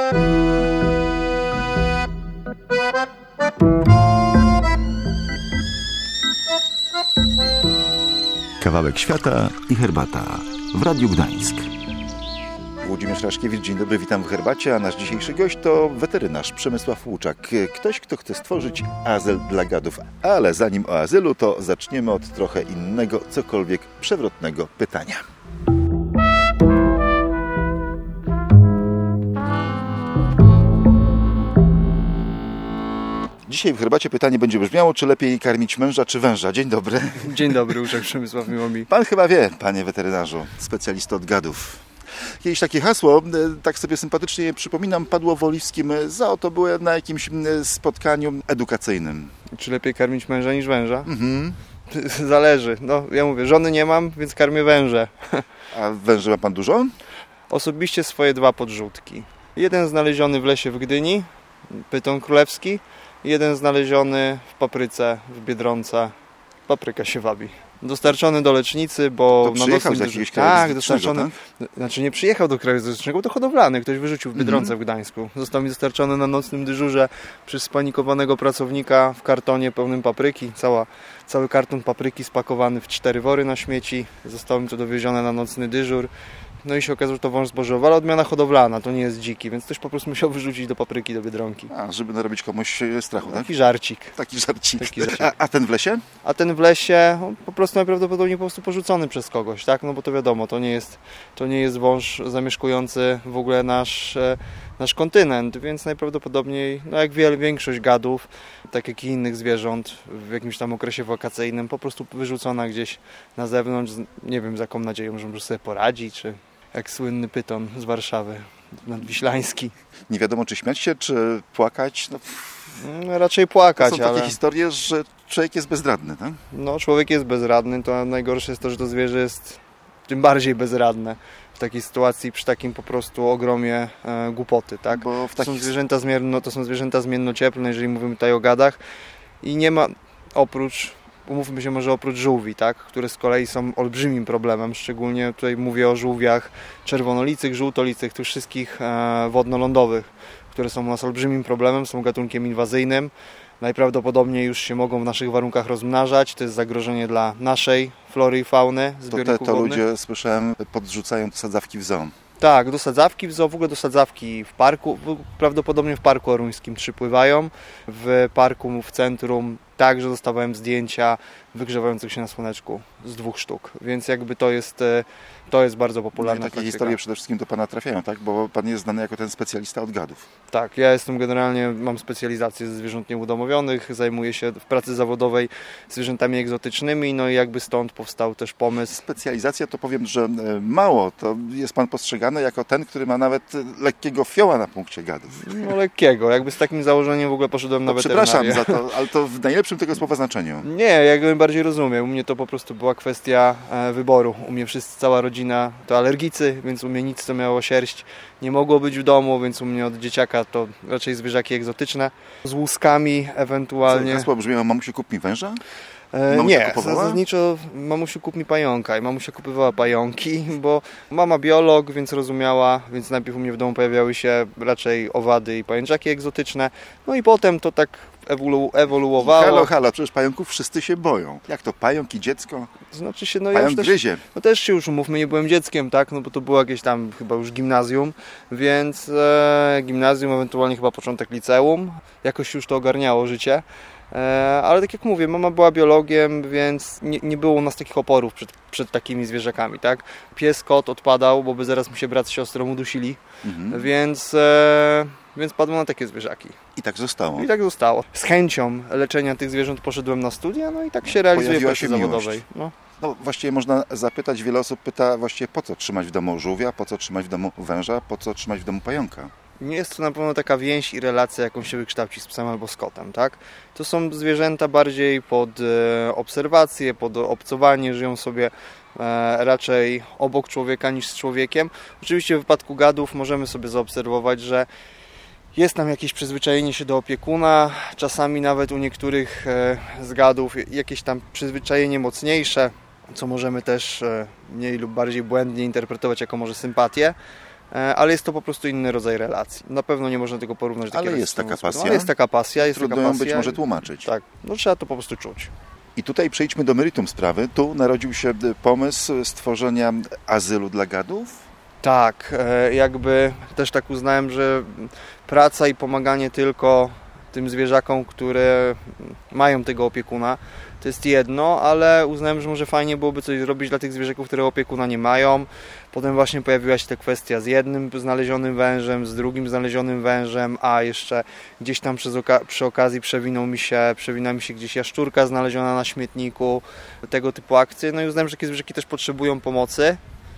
Kawałek świata i herbata w Radiu Gdańsk. Włodzimierz Raszkiewicz, dzień dobry, witam w herbacie, a nasz dzisiejszy gość to weterynarz Przemysław Łuczak. Ktoś, kto chce stworzyć azyl dla gadów. Ale zanim o azylu, to zaczniemy od trochę innego, cokolwiek przewrotnego pytania. Dzisiaj w herbacie pytanie będzie brzmiało, czy lepiej karmić męża czy węża. Dzień dobry. Dzień dobry, Łuczak Przemysław, miło mi. Pan chyba wie, panie weterynarzu, specjalista od gadów. Kiedyś takie hasło, tak sobie sympatycznie je przypominam, padło w Oliwskim. To było na jakimś spotkaniu edukacyjnym. Czy lepiej karmić męża niż węża? Zależy. No, ja mówię, żony nie mam, więc karmię węże. A węży ma pan dużo? Osobiście swoje 2 podrzutki. Jeden znaleziony w lesie w Gdyni, pyton królewski. Jeden znaleziony w papryce w Biedronce. Papryka się wabi. Dostarczony do lecznicy, bo to przyjechał z jakiegoś kraju tak, dostarczony. Tak? Znaczy nie przyjechał do kraju egzotycznego, to hodowlany. Ktoś wyrzucił w Biedronce w Gdańsku. Został mi dostarczony na nocnym dyżurze przez spanikowanego pracownika w kartonie pełnym papryki. Cały karton papryki spakowany w 4 wory na śmieci. Zostało mi to dowiezione na nocny dyżur. No i się okazało, że to wąż zbożowy, ale odmiana hodowlana, to nie jest dziki, więc ktoś po prostu musiał wyrzucić do papryki, do Biedronki. A, żeby narobić komuś strachu, tak? Taki żarcik. Taki żarcik. A ten w lesie? A ten w lesie po prostu najprawdopodobniej po prostu porzucony przez kogoś, tak? No bo to wiadomo, to nie jest wąż zamieszkujący w ogóle nasz kontynent, więc najprawdopodobniej, no jak większość gadów, tak jak i innych zwierząt w jakimś tam okresie wakacyjnym, po prostu wyrzucona gdzieś na zewnątrz, nie wiem z jaką nadzieją, że może sobie poradzi, czy jak słynny pyton z Warszawy, nadwiślański. Nie wiadomo, czy śmiać się, czy płakać. No, raczej płakać, to są takie historie, że człowiek jest bezradny, tak? No, człowiek jest bezradny, to najgorsze jest to, że to zwierzę jest tym bardziej bezradne w takiej sytuacji, przy takim po prostu ogromie głupoty, tak? Bo to są zwierzęta zmiennocieplne, jeżeli mówimy tutaj o gadach i nie ma umówmy się może oprócz żółwi, tak? Które z kolei są olbrzymim problemem, szczególnie tutaj mówię o żółwiach czerwonolicych, żółtolicych, tych wszystkich wodno-lądowych, które są u nas olbrzymim problemem, są gatunkiem inwazyjnym. Najprawdopodobniej już się mogą w naszych warunkach rozmnażać. To jest zagrożenie dla naszej flory i fauny zbiorników to wodnych. Ludzie, słyszałem, podrzucają sadzawki w zoo. Tak, do sadzawki w zoo, w ogóle do sadzawki w parku, prawdopodobnie w Parku Oruńskim przypływają. W parku w centrum także dostawałem zdjęcia wygrzewających się na słoneczku z 2 sztuk, więc jakby to jest bardzo popularna takie praktyka. historie przede wszystkim do Pana trafiają, tak? Bo Pan jest znany jako ten specjalista od gadów. Tak, ja mam specjalizację ze zwierząt nieudomowionych, zajmuję się w pracy zawodowej zwierzętami egzotycznymi, no i jakby stąd powstał też pomysł. Specjalizacja to powiem, że mało, to jest Pan postrzegany jako ten, który ma nawet lekkiego fioła na punkcie gadów. No lekkiego, jakby z takim założeniem w ogóle poszedłem na weterynarię. Przepraszam za to, ale to w najlepszym tego słowa znaczeniu. Nie, jak najbardziej rozumiem. U mnie to po prostu była kwestia wyboru. U mnie cała rodzina to alergicy, więc u mnie nic, co miało sierść, nie mogło być w domu, więc u mnie od dzieciaka to raczej zwierzaki egzotyczne. Z łuskami ewentualnie. Co, hasło brzmiało: mamusiu, kup mi węża? Nie, zasadniczo mamusiu kup mi pająka i mamusia kupowała pająki, bo mama biolog, więc rozumiała, więc najpierw u mnie w domu pojawiały się raczej owady i pajęczaki egzotyczne, no i potem to tak ewoluowało. Halo, przecież pająków wszyscy się boją. Jak to, pająk i dziecko? Znaczy się, Pająk gryzie. No też się już umówmy, nie byłem dzieckiem, tak, no bo to było jakieś tam chyba już gimnazjum, więc gimnazjum, ewentualnie chyba początek liceum, jakoś już to ogarniało życie. Ale tak jak mówię, mama była biologiem, więc nie było u nas takich oporów przed takimi zwierzakami, tak? Pies, kot odpadał, bo by zaraz mi się brat z siostrą udusili, więc padło na takie zwierzaki. I tak zostało. I tak zostało. Z chęcią leczenia tych zwierząt poszedłem na studia, no i tak się realizuję w pracy zawodowej. No właściwie można zapytać, wiele osób pyta właściwie, po co trzymać w domu żółwia, po co trzymać w domu węża, po co trzymać w domu pająka. Nie jest to na pewno taka więź i relacja, jaką się wykształci z psem albo z kotem, tak? To są zwierzęta bardziej pod obserwację, pod obcowanie, żyją sobie raczej obok człowieka niż z człowiekiem. Oczywiście w wypadku gadów możemy sobie zaobserwować, że jest tam jakieś przyzwyczajenie się do opiekuna, czasami nawet u niektórych z gadów jakieś tam przyzwyczajenie mocniejsze, co możemy też mniej lub bardziej błędnie interpretować jako może sympatię. ale jest to po prostu inny rodzaj relacji. Na pewno nie można tego porównać do Ale jest taka pasja. Ale jest taka pasja. Trudno ją być może tłumaczyć. Tak, no trzeba to po prostu czuć. I tutaj przejdźmy do meritum sprawy. Tu narodził się pomysł stworzenia azylu dla gadów. Tak, jakby też tak uznałem, że praca i pomaganie tylko tym zwierzakom, które mają tego opiekuna, to jest jedno, ale uznałem, że może fajnie byłoby coś zrobić dla tych zwierzaków, które opiekuna nie mają. Potem właśnie pojawiła się ta kwestia z jednym znalezionym wężem, z drugim znalezionym wężem, a jeszcze gdzieś tam przy okazji przewinęła mi się gdzieś jaszczurka znaleziona na śmietniku, tego typu akcje. No i uznałem, że takie zwierzaki też potrzebują pomocy.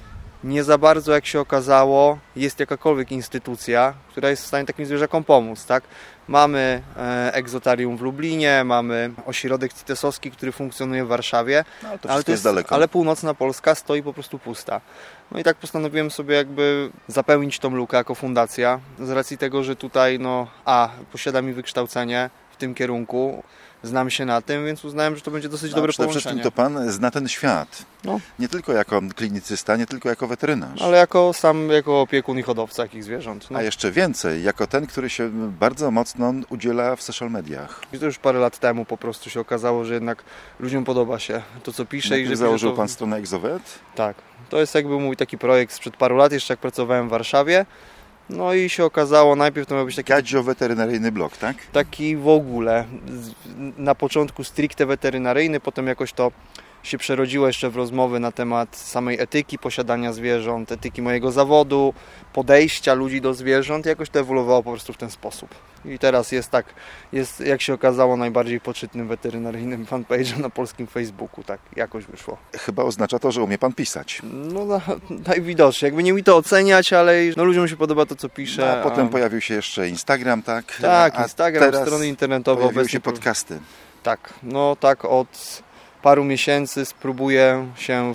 Nie za bardzo, jak się okazało, jest jakakolwiek instytucja, która jest w stanie takim zwierzakom pomóc, tak? Mamy egzotarium w Lublinie, mamy ośrodek CITES-owski, który funkcjonuje w Warszawie, ale to jest daleko. Ale północna Polska stoi po prostu pusta. No i tak postanowiłem sobie jakby zapełnić tą lukę jako fundacja, z racji tego, że tutaj posiadam i wykształcenie w tym kierunku, znam się na tym, więc uznałem, że to będzie dosyć dobre przede połączenie. wszystkim to Pan zna ten świat. No. Nie tylko jako klinicysta, nie tylko jako weterynarz. Ale jako opiekun i hodowca takich zwierząt. No. A jeszcze więcej, jako ten, który się bardzo mocno udziela w social mediach. I to już parę lat temu po prostu się okazało, że jednak ludziom podoba się to, co pisze. I że założył Pan stronę Exowet? Tak. To jest jakby mój taki projekt sprzed paru lat, jeszcze jak pracowałem w Warszawie. No i się okazało, najpierw to miał być taki... Gadzio-weterynaryjny blog, tak? Taki w ogóle. Na początku stricte weterynaryjny, potem jakoś to się przerodziło jeszcze w rozmowy na temat samej etyki posiadania zwierząt, etyki mojego zawodu, podejścia ludzi do zwierząt. Jakoś to ewoluowało po prostu w ten sposób. I teraz jest jak się okazało, najbardziej poczytnym weterynaryjnym fanpage'em na polskim Facebooku. Tak jakoś wyszło. Chyba oznacza to, że umie Pan pisać. No najwidoczniej. Jakby nie mi to oceniać, ale ludziom się podoba to, co piszę. A potem pojawił się jeszcze Instagram, tak? Tak, Instagram, strony internetowe. Pojawiły się podcasty. Tak, tak od paru miesięcy spróbuję się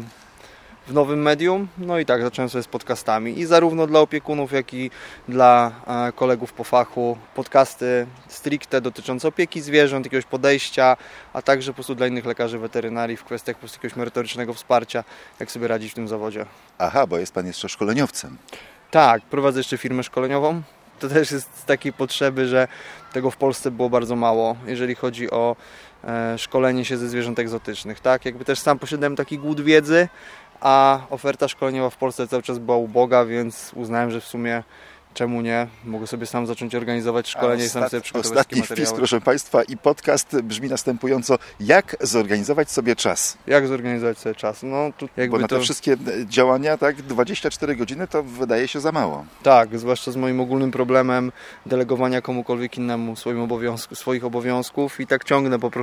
w nowym medium, no i tak zacząłem sobie z podcastami i zarówno dla opiekunów, jak i dla kolegów po fachu podcasty stricte dotyczące opieki zwierząt, jakiegoś podejścia, a także po prostu dla innych lekarzy weterynarii w kwestiach po prostu jakiegoś merytorycznego wsparcia, jak sobie radzić w tym zawodzie. Aha, bo jest Pan jeszcze szkoleniowcem. Tak, prowadzę jeszcze firmę szkoleniową. To też jest z takiej potrzeby, że tego w Polsce było bardzo mało, jeżeli chodzi o szkolenie się ze zwierząt egzotycznych. Tak? Jakby też sam posiadałem taki głód wiedzy, a oferta szkoleniowa w Polsce cały czas była uboga, więc uznałem, że w sumie czemu nie? Mogę sobie sam zacząć organizować szkolenie i sam sobie przygotować ostatni takie materiały. Wpis, proszę Państwa, i podcast brzmi następująco: jak zorganizować sobie czas? Jak zorganizować sobie czas? No, tu jakby bo na te wszystkie działania, tak, 24 godziny to wydaje się za mało. Tak, zwłaszcza z moim ogólnym problemem delegowania komukolwiek innemu swoich obowiązków i tak ciągnę po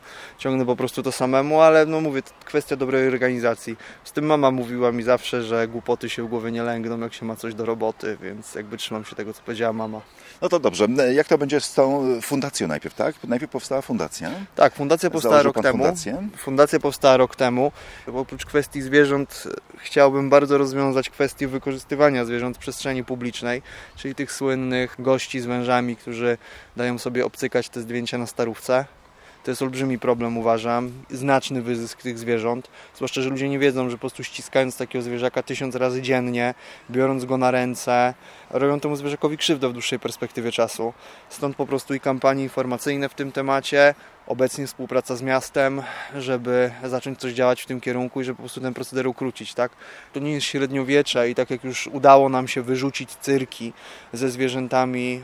prostu to samemu, ale no mówię, kwestia dobrej organizacji. Z tym mama mówiła mi zawsze, że głupoty się w głowie nie lęgną, jak się ma coś do roboty, więc jakby trzymam się tego, co powiedziała mama. No to dobrze. Jak to będzie z tą fundacją najpierw, tak? Najpierw powstała fundacja. Tak, fundacja powstała rok temu. Fundację? Fundacja powstała rok temu. Oprócz kwestii zwierząt chciałbym bardzo rozwiązać kwestię wykorzystywania zwierząt w przestrzeni publicznej, czyli tych słynnych gości z wężami, którzy dają sobie obcykać te zdjęcia na starówce. To jest olbrzymi problem, uważam. Znaczny wyzysk tych zwierząt. Zwłaszcza, że ludzie nie wiedzą, że po prostu ściskając takiego zwierzaka 1000 razy dziennie, biorąc go na ręce, robią temu zwierzakowi krzywdę w dłuższej perspektywie czasu. Stąd po prostu i kampanie informacyjne w tym temacie, obecnie współpraca z miastem, żeby zacząć coś działać w tym kierunku i żeby po prostu ten proceder ukrócić. Tak? To nie jest średniowiecze i tak jak już udało nam się wyrzucić cyrki ze zwierzętami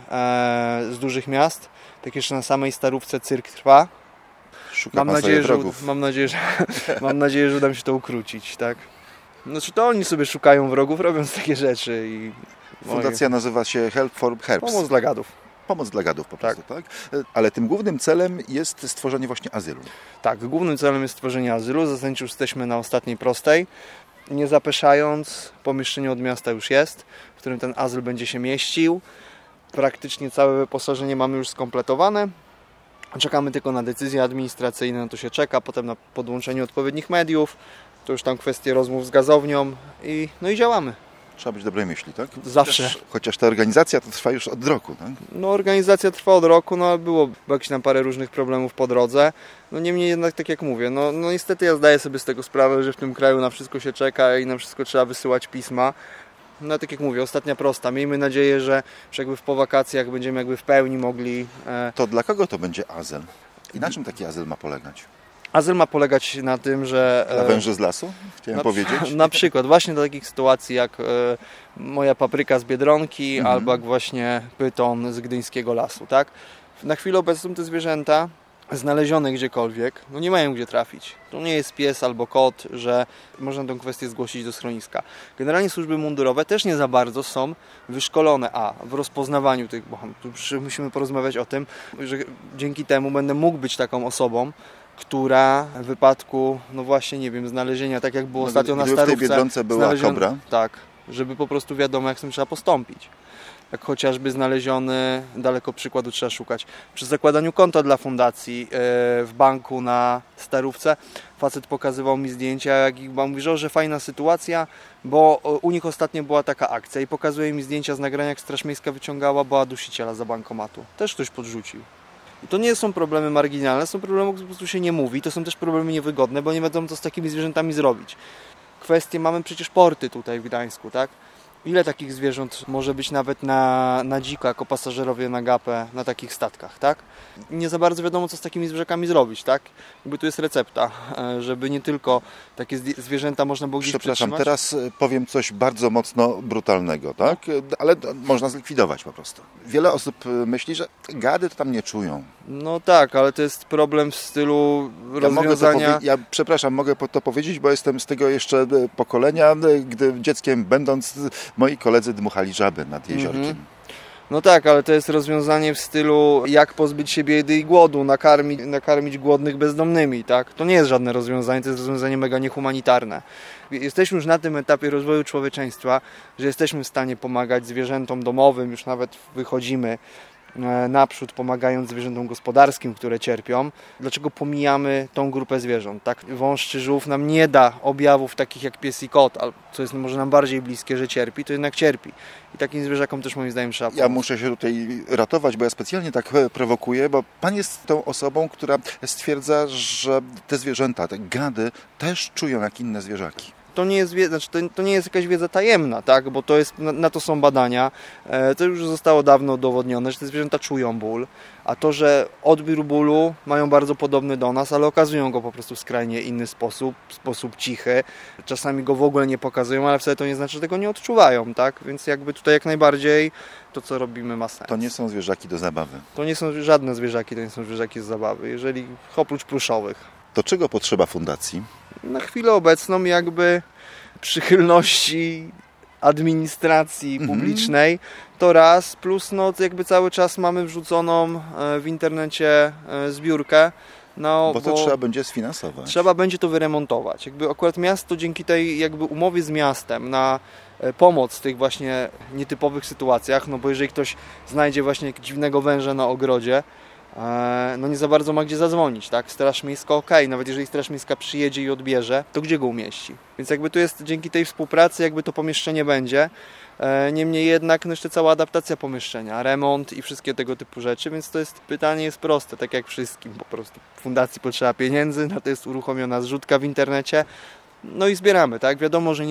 z dużych miast, tak jeszcze na samej Starówce cyrk trwa. Mam nadzieję, że uda mi się to ukrócić, tak? Znaczy to oni sobie szukają wrogów, robiąc takie rzeczy. Fundacja nazywa się Help for Herps. Pomoc dla gadów. Pomoc dla gadów po prostu, tak? Ale tym głównym celem jest stworzenie właśnie azylu. Tak, głównym celem jest stworzenie azylu. Zasadniczo już jesteśmy na ostatniej prostej. Nie zapeszając, pomieszczenie od miasta już jest, w którym ten azyl będzie się mieścił. Praktycznie całe wyposażenie mamy już skompletowane. Czekamy tylko na decyzje administracyjne, no to się czeka, potem na podłączenie odpowiednich mediów, to już tam kwestie rozmów z gazownią i działamy. Trzeba być dobrej myśli, tak? Zawsze. Chociaż ta organizacja to trwa już od roku, tak? No organizacja trwa od roku, no było jakieś tam parę różnych problemów po drodze. No niemniej jednak, tak jak mówię, no niestety ja zdaję sobie z tego sprawę, że w tym kraju na wszystko się czeka i na wszystko trzeba wysyłać pisma. no tak jak mówię, ostatnia prosta. Miejmy nadzieję, że jakby po wakacjach będziemy jakby w pełni mogli... To dla kogo to będzie azyl? I na czym taki azyl ma polegać? Azyl ma polegać na tym, że... Dla węży z lasu? Chciałem powiedzieć. Na przykład właśnie do takich sytuacji jak moja papryka z Biedronki albo jak właśnie pyton z gdyńskiego lasu, tak? Na chwilę obecną te zwierzęta znalezione gdziekolwiek, no nie mają gdzie trafić. To nie jest pies albo kot, że można tę kwestię zgłosić do schroniska. Generalnie służby mundurowe też nie za bardzo są wyszkolone w rozpoznawaniu tych, bo tu musimy porozmawiać o tym, że dzięki temu będę mógł być taką osobą, która w wypadku, no właśnie, nie wiem, znalezienia, tak jak było ostatnio na Starówce. W tej Biedronce była kobra. Tak, żeby po prostu wiadomo, jak z tym trzeba postąpić. Jak chociażby znaleziony, daleko przykładu trzeba szukać, przy zakładaniu konta dla fundacji w banku na Starówce, facet pokazywał mi zdjęcia, jak ich mówi, że fajna sytuacja, bo u nich ostatnio była taka akcja i pokazuje mi zdjęcia z nagrania, jak Straż Miejska wyciągała była dusiciela za bankomatu. Też ktoś podrzucił. I to nie są problemy marginalne, są problemy, o których po prostu się nie mówi, to są też problemy niewygodne, bo nie wiadomo, co z takimi zwierzętami zrobić. Mamy przecież porty tutaj w Gdańsku, tak? Ile takich zwierząt może być nawet na dziko, jako pasażerowie na gapę, na takich statkach, tak? Nie za bardzo wiadomo, co z takimi zwierzakami zrobić, tak? Jakby tu jest recepta, żeby nie tylko takie zwierzęta można było gdzieś Przepraszam, przetrzymać. teraz powiem coś bardzo mocno brutalnego, tak? Ale można zlikwidować po prostu. Wiele osób myśli, że gady to tam nie czują. No tak, ale to jest problem w stylu rozwiązania... Mogę to powiedzieć, bo jestem z tego jeszcze pokolenia, gdy dzieckiem będąc, moi koledzy dmuchali żaby nad jeziorkiem. No tak, ale to jest rozwiązanie w stylu jak pozbyć się biedy i głodu, nakarmić głodnych bezdomnymi, tak? To nie jest żadne rozwiązanie, to jest rozwiązanie mega niehumanitarne. Jesteśmy już na tym etapie rozwoju człowieczeństwa, że jesteśmy w stanie pomagać zwierzętom domowym, już nawet wychodzimy naprzód, pomagając zwierzętom gospodarskim, które cierpią. Dlaczego pomijamy tą grupę zwierząt? Tak? Wąż czy żółw nam nie da objawów takich jak pies i kot, co jest może nam bardziej bliskie, że cierpi, to jednak cierpi. I takim zwierzakom też moim zdaniem trzeba pomóc. Ja muszę się tutaj ratować, bo ja specjalnie tak prowokuję, bo pan jest tą osobą, która stwierdza, że te zwierzęta, te gady też czują jak inne zwierzaki. To nie jest jakaś wiedza tajemna, tak? Bo to jest, na to są badania. To już zostało dawno udowodnione, że te zwierzęta czują ból, a to, że odbiór bólu mają bardzo podobny do nas, ale okazują go po prostu w skrajnie inny sposób cichy. Czasami go w ogóle nie pokazują, ale wcale to nie znaczy, że tego nie odczuwają, tak? Więc jakby tutaj jak najbardziej to, co robimy, ma sens. To nie są zwierzaki do zabawy. To nie są żadne zwierzaki, to nie są zwierzaki z zabawy, oprócz pluszowych. To czego potrzeba fundacji? Na chwilę obecną jakby przychylności administracji publicznej to raz, plus jakby cały czas mamy wrzuconą w internecie zbiórkę. Bo trzeba będzie sfinansować. Trzeba będzie to wyremontować. Jakby akurat miasto dzięki tej jakby umowie z miastem na pomoc w tych właśnie nietypowych sytuacjach, bo jeżeli ktoś znajdzie właśnie dziwnego węża na ogrodzie, nie za bardzo ma gdzie zadzwonić, tak? Straż Miejska nawet jeżeli Straż Miejska przyjedzie i odbierze, to gdzie go umieści? Więc jakby tu jest dzięki tej współpracy jakby to pomieszczenie będzie. Niemniej jednak jeszcze cała adaptacja pomieszczenia, remont i wszystkie tego typu rzeczy, więc pytanie jest proste, tak jak wszystkim po prostu. Fundacji potrzeba pieniędzy, na to jest uruchomiona zrzutka w internecie, i zbieramy, tak? Wiadomo, że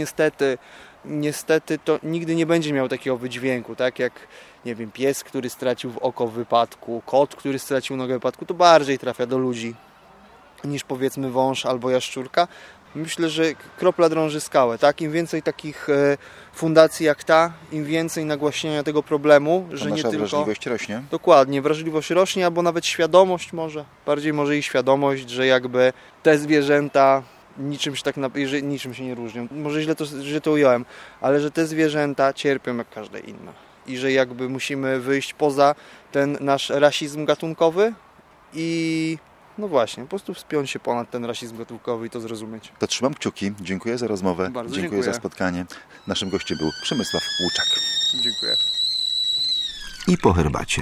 niestety to nigdy nie będzie miał takiego wydźwięku, tak jak, nie wiem, pies, który stracił oko w wypadku, kot, który stracił nogę w wypadku, to bardziej trafia do ludzi niż powiedzmy wąż albo jaszczurka. Myślę, że kropla drąży skałę, tak? Im więcej takich fundacji jak ta, im więcej nagłaśniania tego problemu, że nie tylko... wrażliwość rośnie. Dokładnie, wrażliwość rośnie, albo nawet świadomość bardziej może i świadomość, że jakby te zwierzęta niczym się nie różnią. Może źle to ująłem, ale że te zwierzęta cierpią jak każde inne. I że jakby musimy wyjść poza ten nasz rasizm gatunkowy i właśnie, po prostu wspiąć się ponad ten rasizm gatunkowy i to zrozumieć. To trzymam kciuki. Dziękuję za rozmowę. Bardzo dziękuję za spotkanie. Naszym gościem był Przemysław Łuczak. Dziękuję. I po herbacie.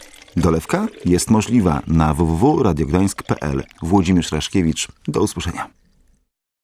Dolewka jest możliwa na www.radiogdańsk.pl. Włodzimierz Raszkiewicz. Do usłyszenia.